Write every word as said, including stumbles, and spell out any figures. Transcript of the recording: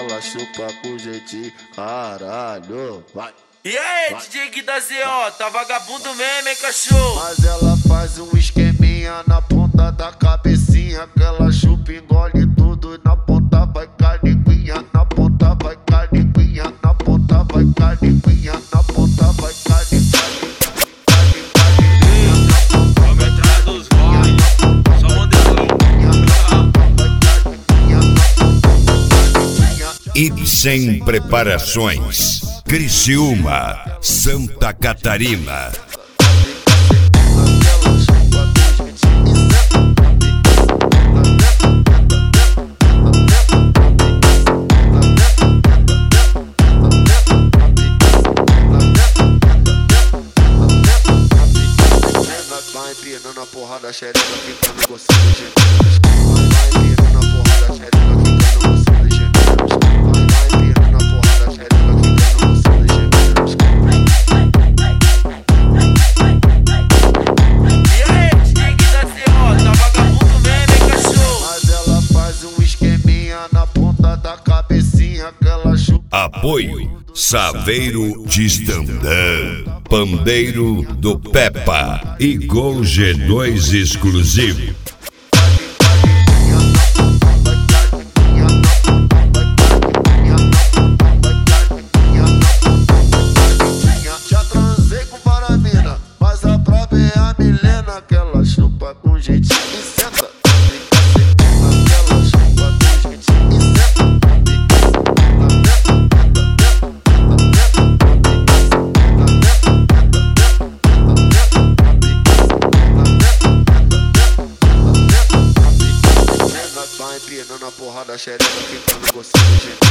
ela chupa com jeitinho, caralho, vai. E aí, D J Gui da Z O, tá vagabundo mesmo, hein, cachorro? Mas ela faz um esqueminha na ponta da cabecinha, que ela chupa, engole tudo, na ponta vai cariguinha, na ponta vai cariguinha, na ponta vai cariguinha, na ponta vai cariguinha. Ibsen Preparações, Criciúma, Santa Catarina. Vai empinando a porrada, xereca, ficando gostando de gêmeos. Vai empinando a porrada, xereca, ficando gostando de gêmeos. Vai empinando a porrada, xereca, ficando gostando de gêmeos. E aí, D J Gui da Z O, tá vagabundo mesmo, hein, cachorro? Mas ela faz um esqueminha na ponta da cabecinha, que ela chupa. Apoio Saveiro de Estandão, Pandeiro do Peppa e Gol G dois exclusivo. Já transei com varamina, mas a própria é a Milena, que ela chupa com jeitinho e senta. Ela chupa com jeitinho e senta. Vai empinando a porrada, xereca, ficando gostando de